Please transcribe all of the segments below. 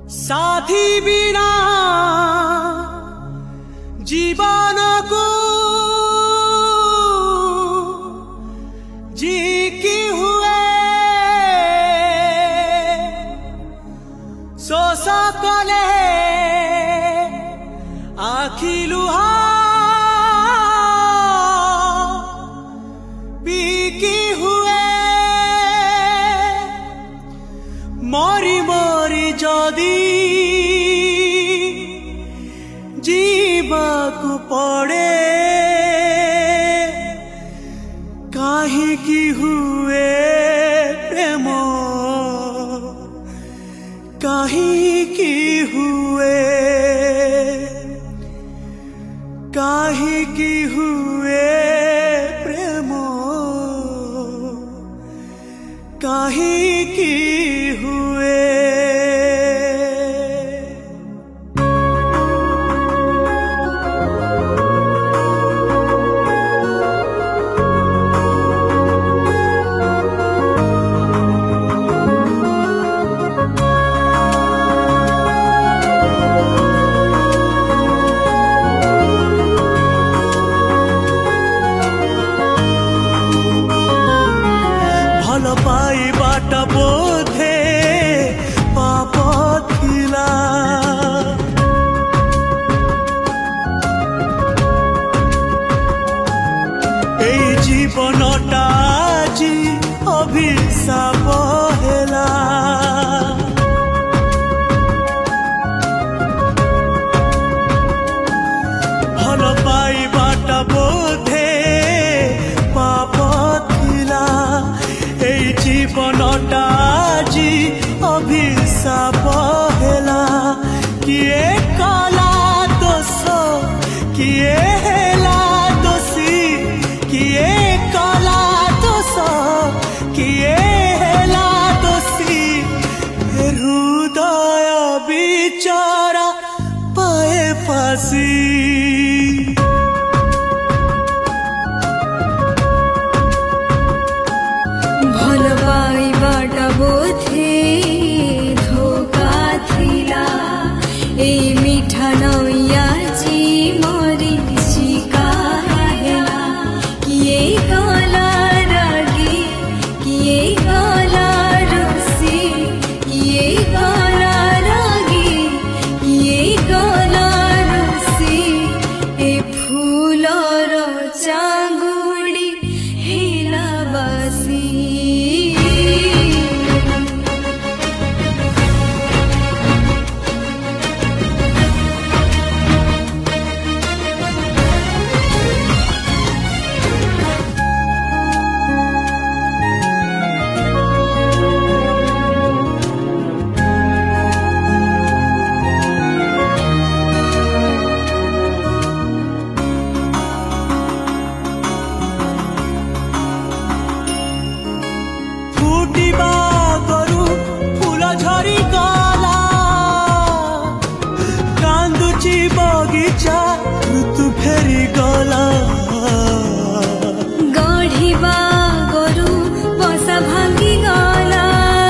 साथी बिना जीवन को जी की हुए शोष कले आखि लुहा बिकी हुए मरी मरी जदी जीवाकु पड़े काहेकि हुए प्रेम काहेकि हुए काहेकि हुए प्रेम काहेकि हुए पाइबाटा बोधे पाप थिला एई जीवनटा जी अभिशाप हेला भल पाइबाटा बोधे पाप थिला जीवनटा जी अभिशाप हेला किए कला दोष किए हेला दोषी किए कला दोष किए हेला दोषी हृदय बिचारा पाए फांसी बोधे धोका थिला ए मीठा नैया जी मरी चिका हेला किए गला रागी किए गला रुसी किए गला रागी किए गला रुसी ए फूलर चांगुड़ी हेला बासी बगीचा ऋतु फेरी गला गढ़िबा गरु बसा भांगी गला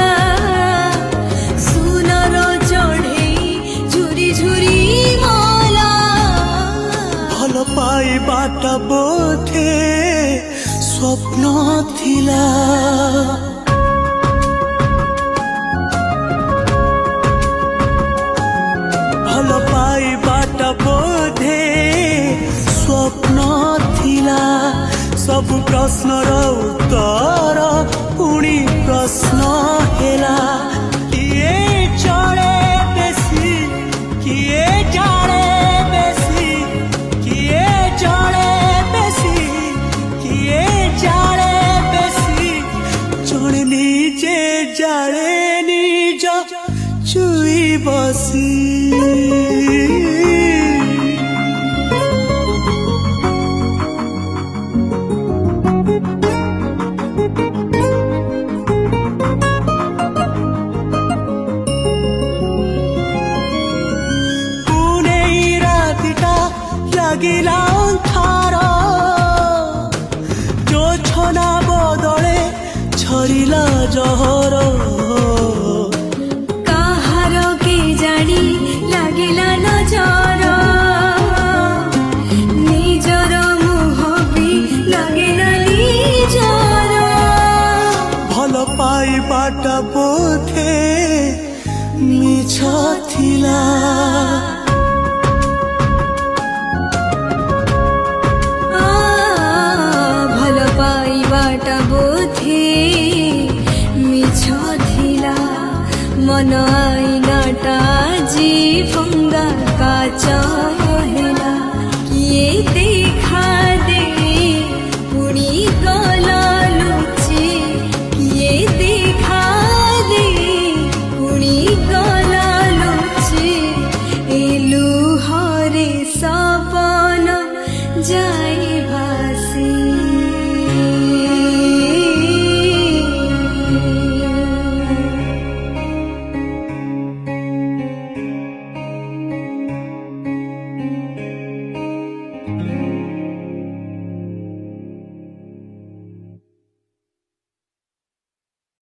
सुनर चढ़े झुरी झुरी मला भल पाइबाटा बोधे स्वप्न थिला भल पाइबाटा बोधे स्वप्न थिला सब प्रश्नर उत्तर पुणी प्रश्न हेला किए चढ़े बेसी किए जाड़े बेसी किए चढ़े बेसी किए जाड़े बेसी जड़े निजे जाड़े निज चुई बसी लगिला अंधार जो छना बदले छरिला जहर काहार के जा मन आईनाटा जी भंगा काचा हेला किए